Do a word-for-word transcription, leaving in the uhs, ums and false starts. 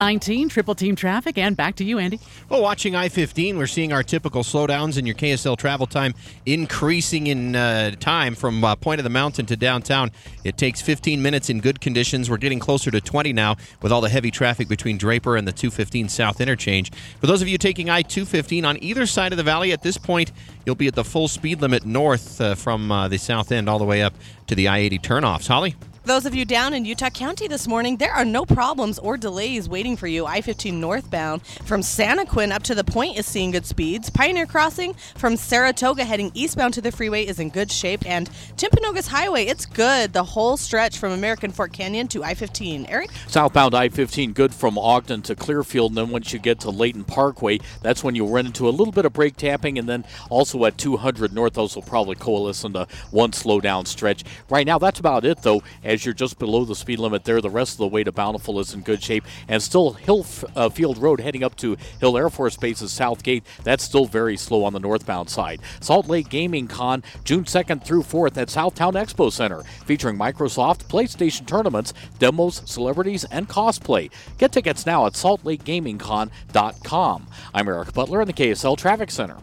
nineteen, Triple Team Traffic, and back to you, Andy. Well, watching I fifteen, we're seeing our typical slowdowns in your K S L travel time increasing in uh, time from uh, Point of the Mountain to downtown. It takes fifteen minutes in good conditions. We're getting closer to twenty now with all the heavy traffic between Draper and the two fifteen South interchange. For those of you taking I two fifteen on either side of the valley, at this point, you'll be at the full speed limit north uh, from uh, the south end all the way up to the I eighty turnoffs. Holly? Those of you down in Utah County this morning, there are no problems or delays waiting for you. I fifteen northbound from Santaquin up to the Point is seeing good speeds. Pioneer Crossing from Saratoga heading eastbound to the freeway is in good shape. And Timpanogos Highway, it's good. The whole stretch from American Fork Canyon to I fifteen. Eric? Southbound I fifteen good from Ogden to Clearfield. And then once you get to Layton Parkway, that's when you'll run into a little bit of brake tapping. And then also at two hundred north, those will probably coalesce into one slow down stretch. Right now, that's about it, though. As you're just below the speed limit there, the rest of the way to Bountiful is in good shape. And still Hillfield uh, Road heading up to Hill Air Force Base's South Gate, that's still very slow on the northbound side. Salt Lake Gaming Con, June second through fourth at Southtown Expo Center, featuring Microsoft, PlayStation tournaments, demos, celebrities, and cosplay. Get tickets now at salt lake gaming con dot com. I'm Eric Butler in the K S L Traffic Center.